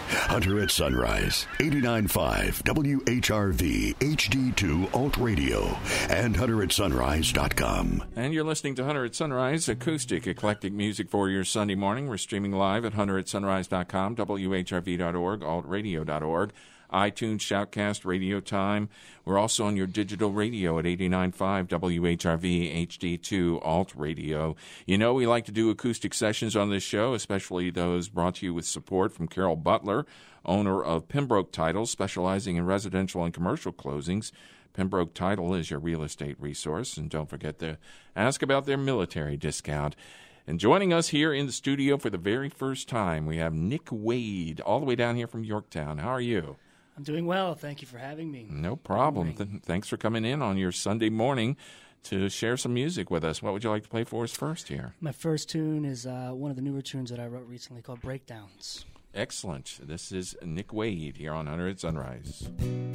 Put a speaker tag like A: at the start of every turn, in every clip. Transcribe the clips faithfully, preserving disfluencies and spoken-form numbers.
A: Hunter at Sunrise, eighty-nine point five W H R V H D two Alt Radio, and hunter at sunrise dot com.
B: And you're listening to Hunter at Sunrise, acoustic, eclectic music for your Sunday morning. We're streaming live at hunter at sunrise dot com, W H R V dot org, alt radio dot org, iTunes, Shoutcast, Radio Time. We're also on your digital radio at eighty-nine point five W H R V H D two Alt Radio. You know, we like to do acoustic sessions on this show, especially those brought to you with support from Carol Butler, owner of Pembroke Title, specializing in residential and commercial closings. Pembroke Title is your real estate resource, and don't forget to ask about their military discount. And joining us here in the studio for the very first time, we have Nick Wade, all the way down here from Yorktown. How are you?
C: I'm doing well. Thank you for having me.
B: No problem. Th- thanks for coming in on your Sunday morning to share some music with us. What would you like to play for us first here?
C: My first tune is uh, one of the newer tunes that I wrote recently called Breakdowns.
B: Excellent. This is Nick Wade here on Hunter at Sunrise.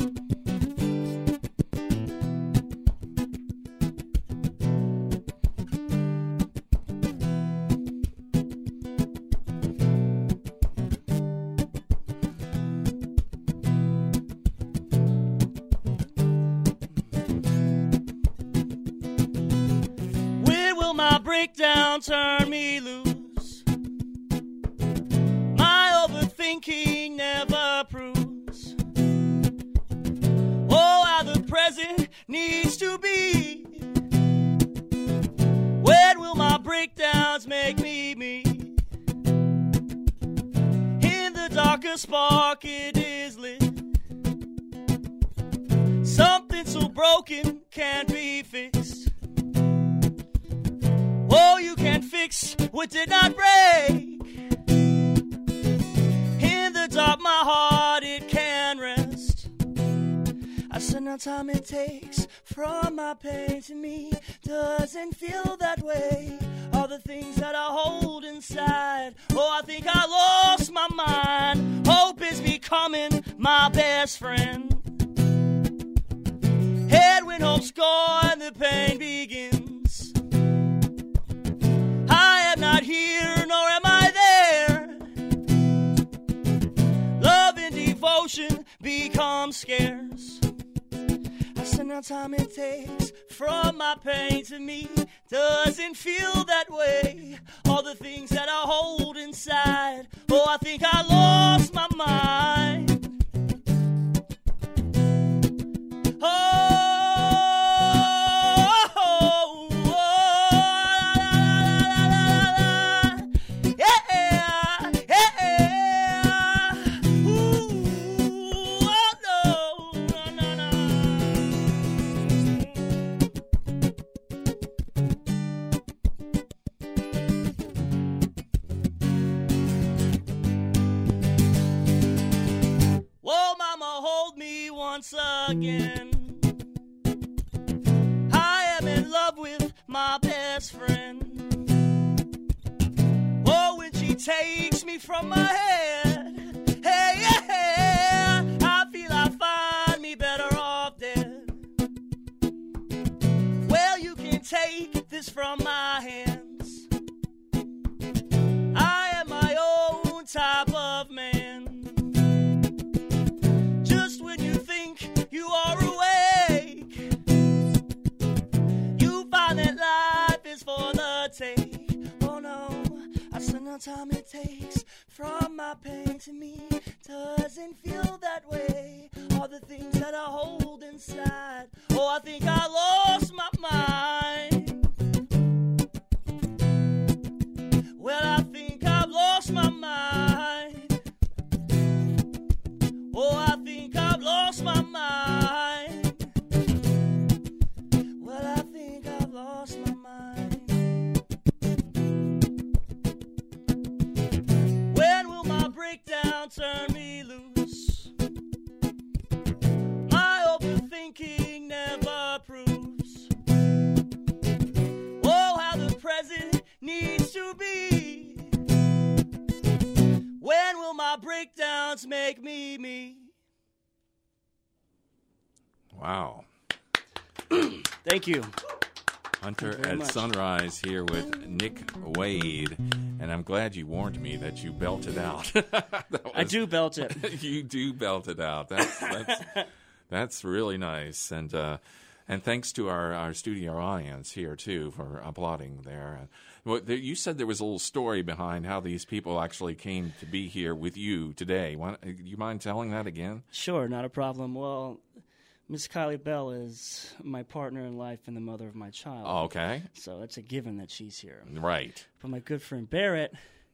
C: Breakdown turn me loose. My overthinking never proves oh how the present needs to be. When will my breakdowns make me me? In the darkest spark it is lit. Something so broken can't be fixed. Oh, you can't fix what did not break. In the dark, my heart, it can rest. I said, now time it takes from my pain to me doesn't feel that way. All the things that I hold inside. Oh, I think I lost my mind. Hope is becoming my best friend. Head when hope's gone, the pain begins. Not here, nor am I there. Love and devotion become scarce. I said, now time it takes from my pain to me doesn't feel that way. All the things that I hold inside. Oh, I think I lost my mind. Oh. Once again, I am in love with my best friend. Oh, when she takes me from my head, hey, yeah, I feel I find me better off dead. Well, you can take this from my hands. I am my own type of man. You are awake. You find that life is for the take. Oh no, I said no time it takes from my pain to me doesn't feel that way. All the things that I hold inside. Oh, I think I lost my mind. Well, I think I've lost my mind. Oh, I think I've lost my mind. Well, I think I've lost my mind. When will my breakdown turn me loose? My overthinking never proves oh, how the present needs to be. When will my breakdowns make me me?
B: Wow.
C: Thank you.
B: Hunter
C: Thank you
B: at
C: much.
B: Sunrise here with Nick Wade. And I'm glad you warned me that you belted out. was,
C: I do belt it.
B: You do belt it out. That's that's, that's really nice. And uh, and thanks to our, our studio audience here, too, for applauding there. Well, there. You said there was a little story behind how these people actually came to be here with you today. Want, do you mind telling that again?
C: Sure, not a problem. Well, Miss Kylie Bell is my partner in life and the mother of my child.
B: Oh, okay.
C: So it's a given that she's here.
B: Right.
C: But my good friend Barrett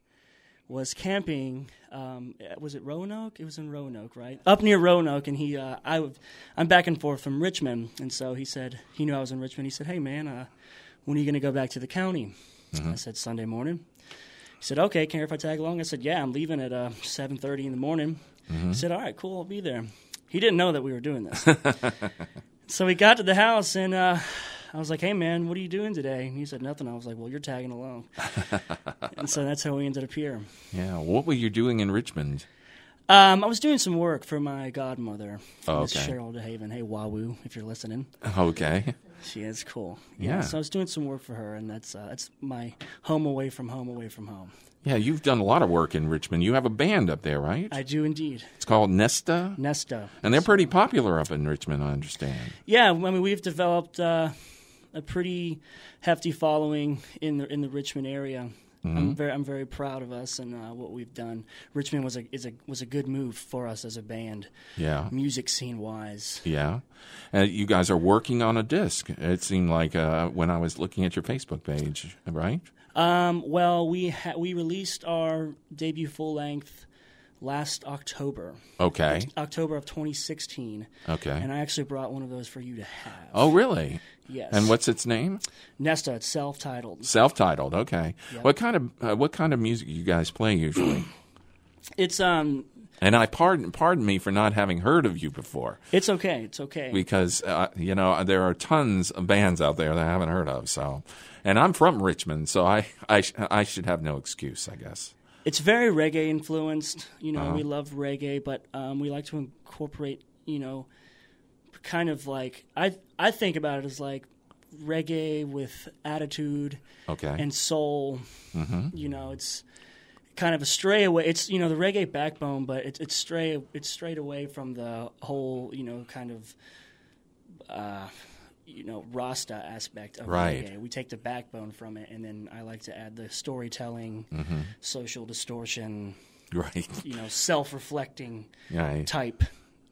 C: was camping. Um, was it Roanoke? It was in Roanoke, right? Up near Roanoke, and he, uh, I, I'm back and forth from Richmond, and so he said he knew I was in Richmond. He said, "Hey, man, uh, when are you going to go back to the county?" Mm-hmm. I said, "Sunday morning." He said, "Okay, care if I tag along?" I said, "Yeah, I'm leaving at uh, seven thirty in the morning." Mm-hmm. He said, "All right, cool, I'll be there." He didn't know that we were doing this. So we got to the house, and uh, I was like, "Hey, man, what are you doing today?" And he said, "Nothing." I was like, "Well, you're tagging along." And so that's how we ended up here.
B: Yeah. What were you doing in Richmond?
C: Um, I was doing some work for my godmother,
B: oh,
C: Miss
B: okay.
C: Cheryl DeHaven. Hey, Wahoo, if you're listening.
B: Okay.
C: She is cool.
B: Yeah.
C: yeah. So I was doing some work for her, and that's uh, that's my home away from home, away from home.
B: Yeah, you've done a lot of work in Richmond. You have a band up there, right?
C: I do indeed.
B: It's called Nesta?
C: Nesta.
B: And they're pretty popular up in Richmond, I understand.
C: Yeah, I mean, we've developed uh, a pretty hefty following in the in the Richmond area. Mm-hmm. I'm very I'm very proud of us and uh, what we've done. Richmond was a is a was a good move for us as a band.
B: Yeah,
C: music scene wise.
B: Yeah, uh, you guys are working on a disc. It seemed like uh, when I was looking at your Facebook page, right?
C: Um, well, we ha- we released our debut full length last October.
B: Okay.
C: October of twenty sixteen.
B: Okay.
C: And I actually brought one of those for you to have.
B: Oh, really?
C: Yes.
B: And what's its name?
C: Nesta. It's self-titled.
B: Self-titled. Okay.
C: Yep.
B: What kind of uh, what kind of music you guys play usually?
C: It's um.
B: And I pardon pardon me for not having heard of you before.
C: It's okay. It's okay.
B: Because uh, you know there are tons of bands out there that I haven't heard of. So, and I'm from Richmond, so I I, sh- I should have no excuse, I guess.
C: It's very reggae influenced. You know,
B: uh-huh.
C: we love reggae, but um, we like to incorporate. You know, kind of like I I think about it as like reggae with attitude.
B: Okay.
C: And soul.
B: Mm-hmm.
C: You know, it's kind of a stray away. It's you know the reggae backbone, but it's it's stray it's strayed away from the whole you know kind of uh, you know Rasta aspect of
B: right.
C: reggae. We take the backbone from it, and then I like to add the storytelling,
B: mm-hmm.
C: social distortion,
B: right?
C: You know, self-reflecting
B: right.
C: type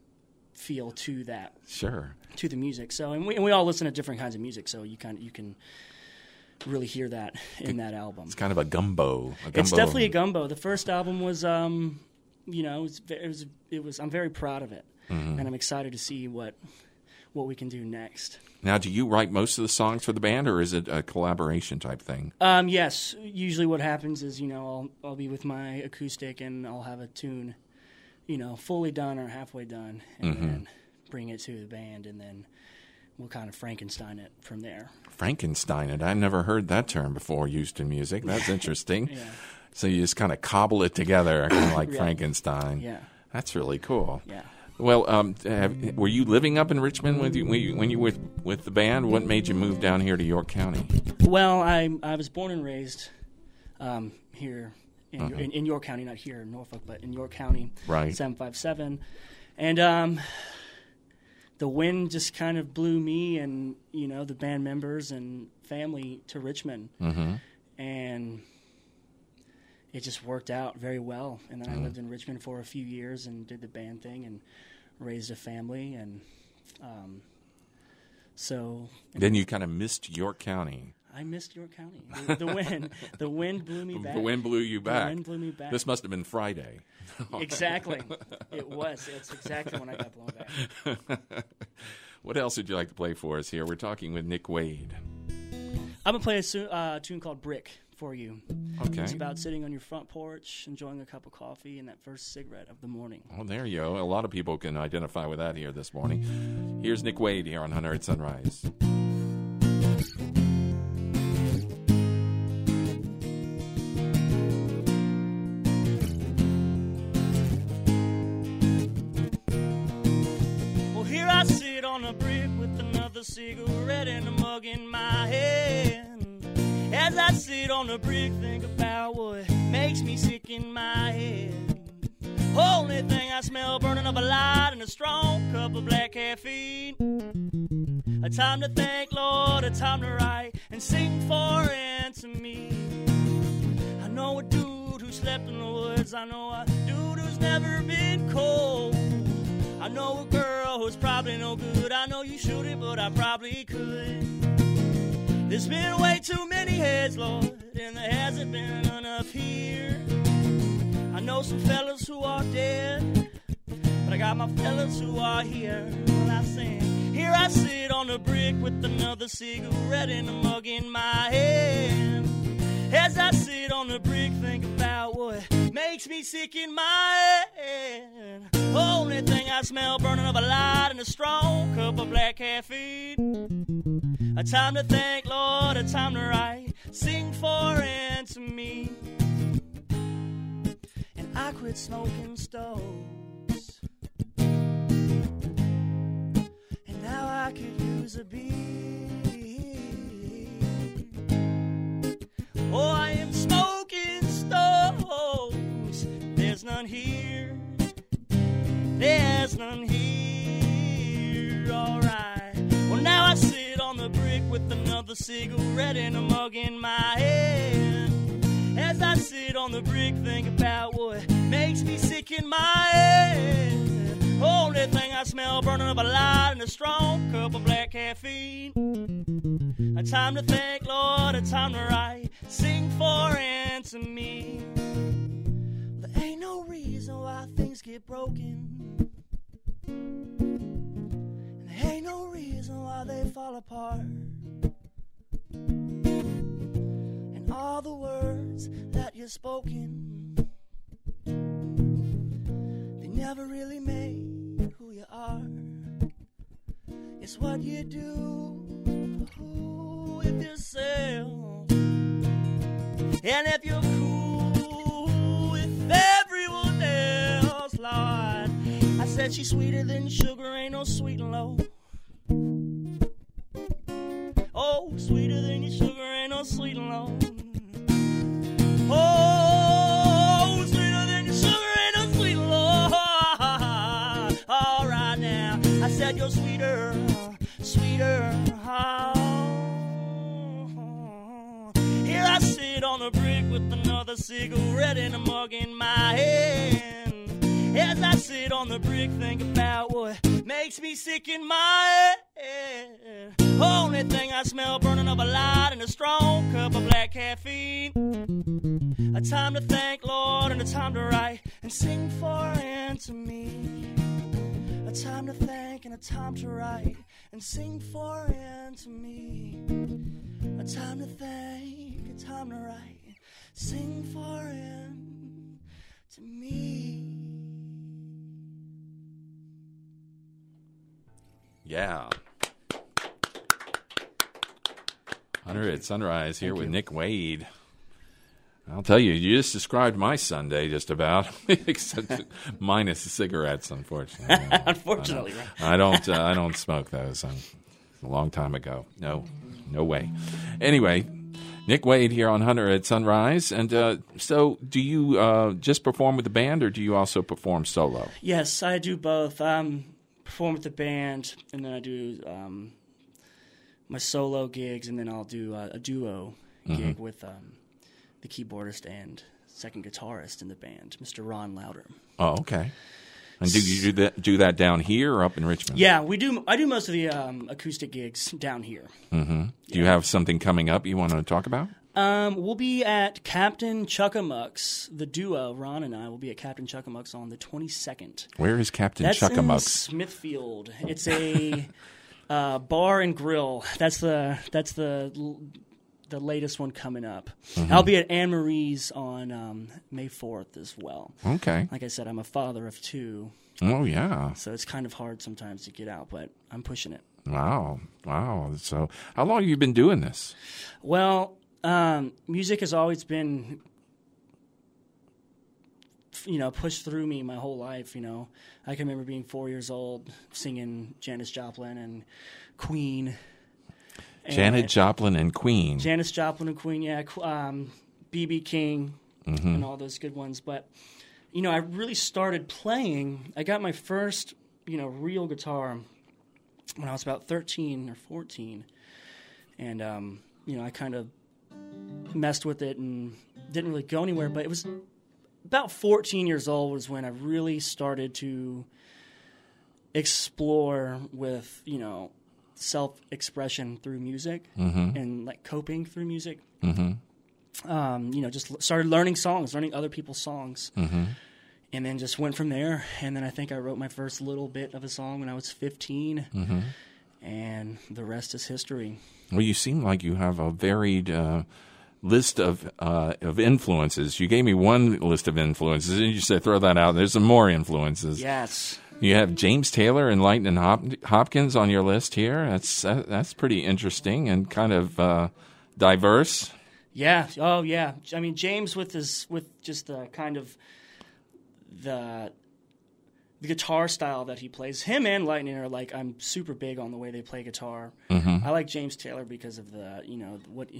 C: feel to that.
B: Sure.
C: To the music. So and we and we all listen to different kinds of music. So you kind of, you can. Really hear that in that album.
B: It's kind of a gumbo. A gumbo.
C: It's definitely a gumbo. The first album was, um, you know, it was, it was. It was. I'm very proud of it, mm-hmm. and I'm excited to see what what we can do next.
B: Now, do you write most of the songs for the band, or is it a collaboration type thing?
C: Um, yes. Usually, what happens is, you know, I'll I'll be with my acoustic, and I'll have a tune, you know, fully done or halfway done, and mm-hmm. then bring it to the band, and then we'll kind of Frankenstein it from there.
B: Frankenstein it? I've never heard that term before used in music. That's interesting.
C: Yeah.
B: So you just kind of cobble it together, kind of like
C: yeah.
B: Frankenstein.
C: Yeah.
B: That's really cool.
C: Yeah.
B: Well, um, have, were you living up in Richmond when you, when you when you were with, with the band? What made you move down here to York County?
C: Well, I I was born and raised um, here in,
B: uh-huh.
C: in in York County, not here in Norfolk, but in York County.
B: Right.
C: seven five seven, and um. The wind just kind of blew me and, you know, the band members and family to Richmond.
B: Mm-hmm.
C: And it just worked out very well. And then
B: mm-hmm.
C: I lived in Richmond for a few years and did the band thing and raised a family. And um, so...
B: Then you kind of missed York County.
C: I missed York County. The, the wind, the wind blew me back.
B: The wind blew you back.
C: The wind blew me back.
B: This must have been Friday.
C: Exactly. It was. It's exactly when I got blown back.
B: What else would you like to play for us here? We're talking with Nick Wade.
C: I'm going to play a su- uh, tune called Brick for you.
B: Okay.
C: It's about sitting on your front porch, enjoying a cup of coffee and that first cigarette of the morning.
B: Oh, there you go. A lot of people can identify with that here this morning. Here's Nick Wade here on Hunter at Sunrise.
C: Cigarette and a mug in my hand as I sit on the brick, think about what makes me sick in my head. Only thing I smell burning up a light and a strong cup of black caffeine. A time to thank, Lord, a time to write and sing for and to me. I know a dude who slept in the woods. I know a dude who's never been cold. I know a girl who's probably no good. I know you shouldn't, but I probably could. There's been way too many heads, Lord, and there hasn't been enough here. I know some fellas who are dead, but I got my fellas who are here. When I sing, here I sit on the brick with another cigarette in a mug in my hand. As I sit on the brick, think about what makes me sick in my head. Only thing I smell burning up a light and a strong cup of black caffeine. A time to thank, Lord, a time to write, sing for and to me. And I quit smoking stoves, and now I could use a beer. Oh, I am smoking stoves. There's none here. There's none here. All right. Well, now I sit on the brick with another cigarette and a mug in my hand. As I sit on the brick, think about what makes me sick in my head. Only thing I smell burning up a light and a strong cup of black caffeine. A time to thank, Lord, a time to write, sing for and to me. There ain't no reason why things get broken, and there ain't no reason why they fall apart. And all the words that you've spoken, they never really made who you are. It's what you do with yourself, and if you're cool with everyone else, Lord. I said she's sweeter than sugar, ain't no sweet and low. Oh, sweeter than your sugar, ain't no sweet and low. Oh, sweeter than your sugar, ain't no sweet and low. All right now, I said you're sweeter, sweeter. Oh. Here I sit on a brick with another cigarette and a mug in my hand. As I sit on the brick, think about what makes me sick in my head. Only thing I smell burning up a light and a strong cup of black caffeine. A time to thank, Lord, and a time to write and sing for and to me. A time to thank and a time to write and sing for and to me. A time to thank, a time to write, sing for and to me.
B: Yeah. Hunter at Sunrise here Thank with you. Nick Wade. I'll tell you, you just described my Sunday just about, except minus the cigarettes, unfortunately.
C: Unfortunately,
B: I don't. I don't, uh, I don't smoke those. Um, a long time ago. No, no way. Anyway, Nick Wade here on Hunter at Sunrise. And uh, so, do you uh, just perform with the band, or do you also perform solo?
C: Yes, I do both. Um, perform with the band, and then I do um, my solo gigs, and then I'll do uh, a duo mm-hmm. gig with. Um, the keyboardist and second guitarist in the band, Mister Ron Louder. Oh,
B: okay. And do you do that, do that down here or up in Richmond?
C: Yeah, we do. I do most of the um, acoustic gigs down here.
B: Mm-hmm. Do yeah. you have something coming up you want to talk about?
C: Um, we'll be at Captain Chuckamuck's. The duo, Ron and I, will be at Captain Chuckamuck's on the twenty-second.
B: Where is Captain
C: That's
B: Chuckamuck's?
C: That's in Smithfield. It's a uh, bar and grill. That's the that's the... the latest one coming up. Mm-hmm. I'll be at Anne Marie's on um, May fourth as well.
B: Okay.
C: Like I said, I'm a father of two.
B: Oh, yeah.
C: So it's kind of hard sometimes to get out, but I'm pushing it.
B: Wow. Wow. So how long have you been doing this?
C: Well, um, music has always been, you know, pushed through me my whole life, you know. I can remember being four years old singing Janis Joplin and Queen.
B: Janet Joplin and Queen.
C: Janis Joplin and Queen, yeah. Um, B B King mm-hmm. and all those good ones. But, you know, I really started playing. I got my first, you know, real guitar when I was about thirteen or fourteen. And, um, you know, I kind of messed with it and didn't really go anywhere. But it was about fourteen years old was when I really started to explore with, you know, self-expression through music mm-hmm. and, like, coping through music. Mm-hmm. Um, you know, just started learning songs, learning other people's songs. Mm-hmm. And then just went from there. And then I think I wrote my first little bit of a song when I was fifteen. Mm-hmm. And the rest is history.
B: Well, you seem like you have a varied uh, list of uh, of influences. You gave me one list of influences, and you said throw that out. There's some more influences.
C: Yes.
B: You have James Taylor and Lightnin' Hop- Hopkins on your list here. That's uh, that's pretty interesting and kind of uh, diverse.
C: Yeah. Oh, yeah. I mean, James with his with just the kind of the the guitar style that he plays. Him and Lightning are like, I'm super big on the way they play guitar. Mm-hmm. I like James Taylor because of the, you know, what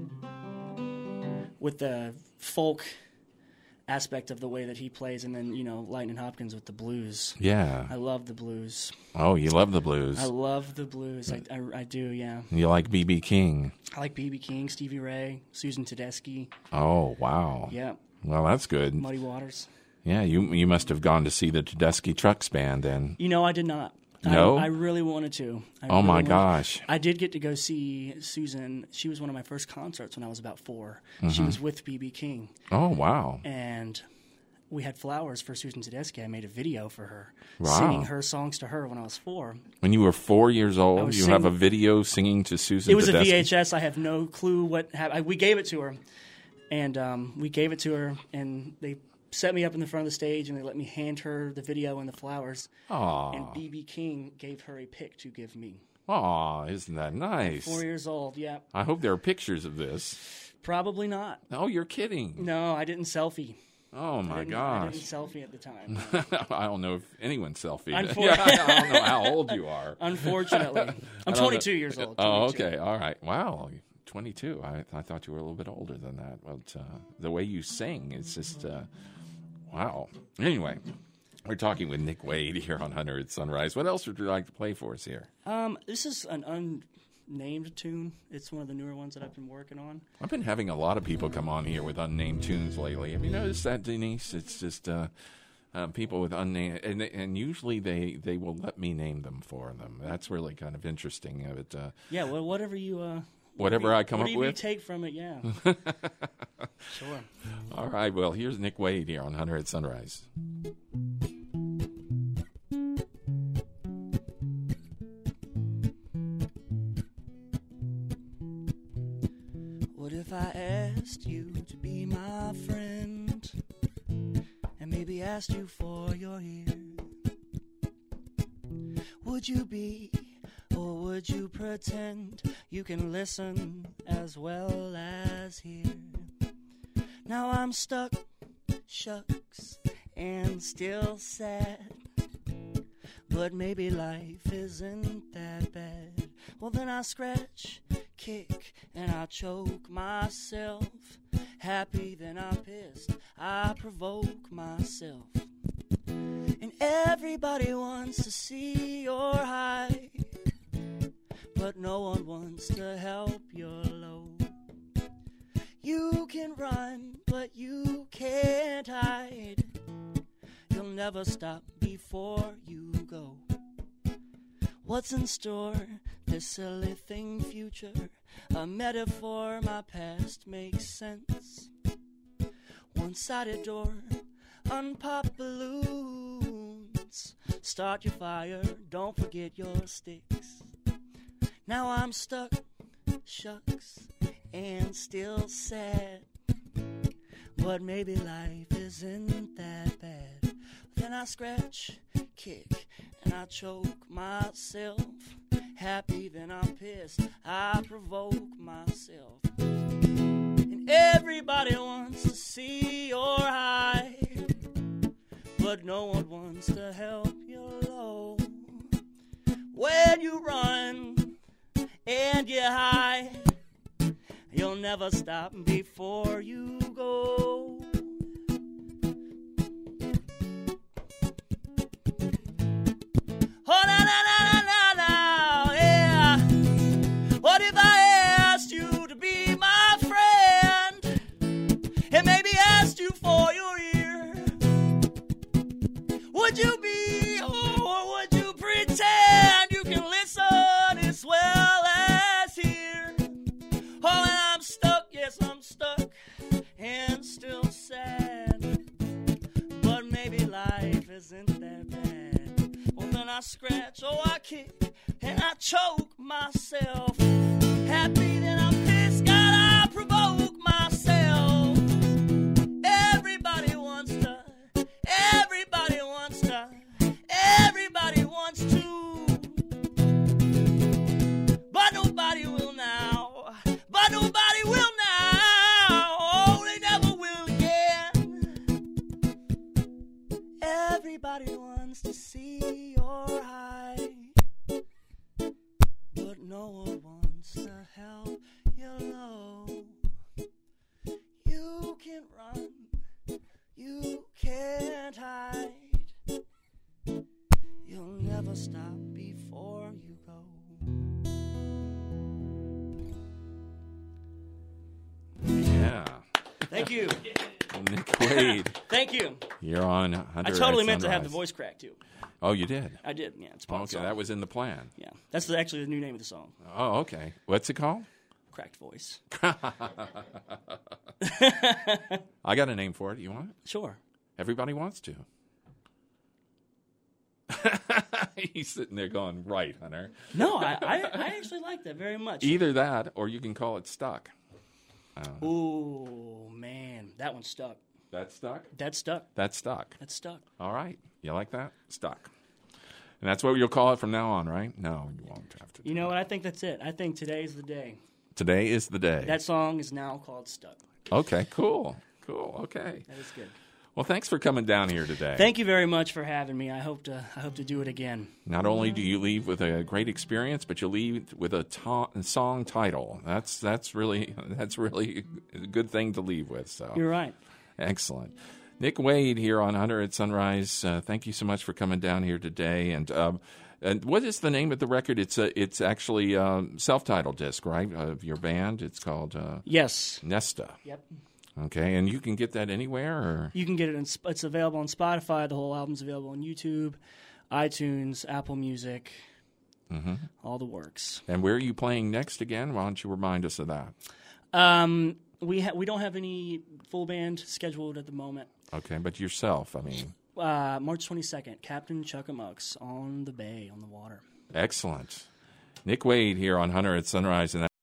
C: with the folk aspect of the way that he plays, and then, you know, Lightning Hopkins with the blues.
B: Yeah.
C: I love the blues.
B: Oh, you love the blues.
C: I love the blues. I, I, I do, yeah.
B: You like B B King.
C: I like B B King, Stevie Ray, Susan Tedeschi.
B: Oh, wow.
C: Yeah.
B: Well, that's good.
C: Muddy Waters.
B: Yeah, you you must have gone to see the Tedeschi Trucks Band then.
C: You know, I did not.
B: No?
C: I, I really wanted to. I
B: oh,
C: really
B: my
C: wanted
B: gosh.
C: To. I did get to go see Susan. She was one of my first concerts when I was about four. Mm-hmm. She was with B B King.
B: Oh, wow.
C: And we had flowers for Susan Tedeschi. I made a video for her,
B: wow.
C: singing her songs to her when I was four.
B: When you were four years old, you sing- have a video singing to Susan
C: It was
B: Tedeschi?
C: a V H S. I have no clue what happened. We gave it to her. And um, we gave it to her, and they set me up in the front of the stage, and they let me hand her the video and the flowers.
B: Aww.
C: And B B King gave her a pic to give me.
B: Aw, isn't that nice?
C: Four years old, yeah.
B: I hope there are pictures of this.
C: Probably not.
B: Oh, you're kidding.
C: No, I didn't selfie.
B: Oh, my
C: I
B: gosh.
C: I didn't selfie at the time.
B: I don't know if anyone selfied.
C: Unfor-
B: yeah, I don't know how old you are.
C: Unfortunately. I'm twenty-two know. years old.
B: Oh, okay. All right. Wow. twenty-two. I, I thought you were a little bit older than that. But uh, the way you sing, it's just, uh, wow. Anyway, we're talking with Nick Wade here on Hunter at Sunrise. What else would you like to play for us here?
C: Um, this is an unnamed tune. It's one of the newer ones that I've been working on.
B: I've been having a lot of people come on here with unnamed tunes lately. Have you noticed that, Denise? It's just uh, uh, people with unnamed, and, and usually they, they will let me name them for them. That's really kind of interesting. But, uh,
C: yeah, well, whatever you... Uh,
B: Whatever I come up
C: Whatever
B: with?
C: you take from it, yeah. Sure.
B: All right, well, here's Nick Wade here on Hunter at Sunrise.
C: What if I asked you to be my friend, and maybe asked you for your ear? Would you be... or would you pretend you can listen as well as hear? Now I'm stuck, shucks, and still sad. But maybe life isn't that bad. Well, then I scratch, kick, and I choke myself. Happy, then I'm pissed, I provoke myself. And everybody wants to see your high, but no one wants to help your low. You can run, but you can't hide. You'll never stop before you go. What's in store? This silly thing future. A metaphor, my past makes sense. One-sided door, unpop balloons. Start your fire, don't forget your sticks. Now I'm stuck, shucks, and still sad. But maybe life isn't that bad. Then I scratch, kick, and I choke myself. Happy, then I'm pissed, I provoke myself. And everybody wants to see your high, but no one wants to help your low. When you run and you hide. You'll never stop before you go. Oh, na na na na na, yeah. What if I asked you to be my friend, and maybe asked you for your ear? Would you be, or would you pretend you can listen as well as hear? Oh, and I'm stuck, yes, I'm stuck, and still sad. But maybe life isn't that bad. Well, then I scratch, oh, I kick, and I choke myself. Happy, then I'm pissed, God, I provoke myself. Everybody wants to, everybody wants to, everybody wants to. But nobody will now, but nobody will now. Oh, they never will again. Everybody wants to see your high, but no one wants to help you low. You can run, you can't hide. You'll never stop before you go.
B: Yeah.
C: Thank you.
B: Nick Wade,
C: Thank you.
B: you're on Hunter
C: I totally
B: at
C: meant to have the
B: Sunrise.
C: voice crack too.
B: Oh, you did?
C: I did. Yeah, it's part of the
B: Okay,
C: song.
B: that was in the plan.
C: Yeah, that's the, actually the new name of the song.
B: Oh, okay. What's it called?
C: Cracked voice.
B: I got a name for it. You want it?
C: Sure.
B: Everybody wants to. He's sitting there going, right, Hunter.
C: No, I, I, I actually like that very much.
B: Either that, or you can call it Stuck.
C: Ooh, man, that one's stuck.
B: That's Stuck?
C: That's stuck.
B: That's Stuck.
C: That's stuck.
B: All right. You like that? Stuck. And that's what you'll call it from now on, right? No, you won't have to.
C: You know what? I think that's it. I think today's the day.
B: Today is the day.
C: That song is now called Stuck.
B: Okay, cool. Cool. Okay.
C: That is good.
B: Well, thanks for coming down here today.
C: Thank you very much for having me. I hope to I hope to do it again.
B: Not only do you leave with a great experience, but you leave with a ta- song title. That's that's really that's really a good thing to leave with. So
C: You're right.
B: excellent. Nick Wade here on Hunter at Sunrise. Uh, thank you so much for coming down here today. And um, and what is the name of the record? It's a, it's actually a self-titled disc, right? Of your band. It's called uh,
C: Yes.
B: Nesta.
C: Yep.
B: Okay, and you can get that anywhere, or
C: You can get it. In, it's available on Spotify. The whole album's available on YouTube, iTunes, Apple Music,
B: mm-hmm.
C: all the works.
B: And where are you playing next again? Why don't you remind us of that?
C: Um, we ha- we don't have any full band scheduled at the moment.
B: Okay, but yourself, I mean.
C: Uh, March twenty-second, Captain Chuckamucks on the bay, on the water.
B: Excellent. Nick Wade here on Hunter at Sunrise, and